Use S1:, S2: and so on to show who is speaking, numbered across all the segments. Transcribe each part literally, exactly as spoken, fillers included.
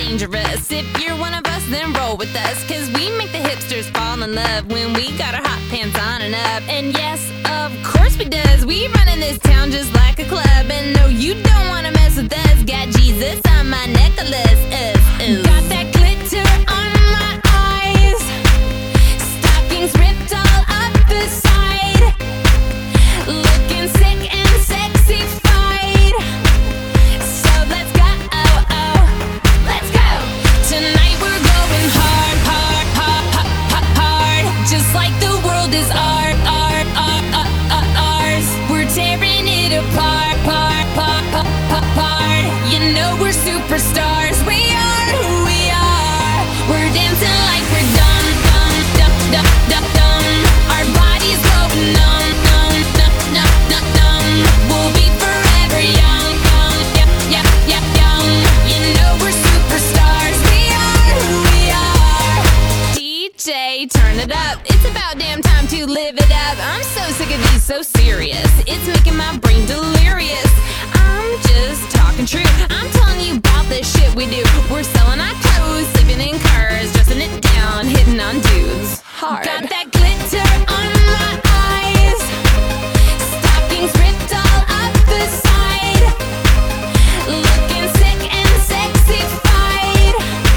S1: dangerous. If you're one of us, then roll with us, cause we make the hipsters fall in love when we got our hot pants on and up. And yes, of course we does. We run in this town just like a club. And no, you don't wanna mess with us. Got Jesus on my necklace. Uh, uh. Got that glitter on my eyes. Stockings ripped all up the side. Looking sick and sexy-fied. So let's go, oh, oh, let's go. Tonight we're going hard, hard, hard, hard, hard. Just like the world is art, art, art, art, art, ours. We're tearing it apart, part, part, part, part, part. You know we're superstars. We are who we are. We're dancing like we're dumb, dumb, dumb, dumb, dumb, dumb. Our bodies go numb, numb, numb, numb, numb, numb. We'll be forever young, young, yeah, yeah, yeah, young. You know we're superstars. We are who we are. D J, turn it up. It's about damn time to live it up. I'm so sick of these so serious. It's making my brain delirious. I'm just talking true. I'm telling you about the shit we do. We're selling our clothes, sleeping in cars, dressing it down, hitting on dudes hard. Got that glitter on my eyes. Stockings ripped all up the side. Looking sick and sexy-fied.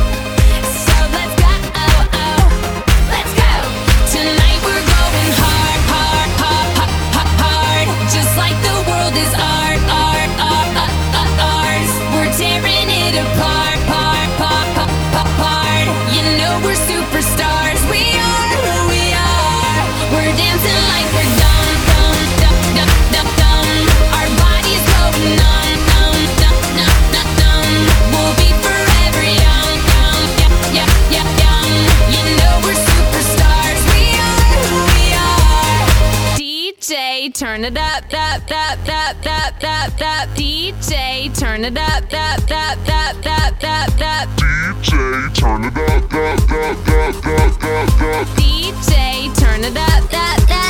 S1: So let's go, oh, oh, let's go. Tonight we're going hard, hard, hard, hard, hard, hard. Just like the world is art, art, art, art, art, ours. We're tearing it apart, part, part, part, part, part. You know we're superstars. We are who we are. We're dancing like we're dumb, dumb, dumb, dumb, dumb, dumb. Our bodies go numb, numb, numb, numb, numb, numb. We'll be forever young, young, yeah, yeah, yeah, young. You know we're superstars. We are who we are. D J, turn it up, up, up, up, up, up, up. D J, turn it up, up, up, up, up, up, up.
S2: D J, turn it up, up, up, up, up, up, up.
S1: D J, turn it up, up, up.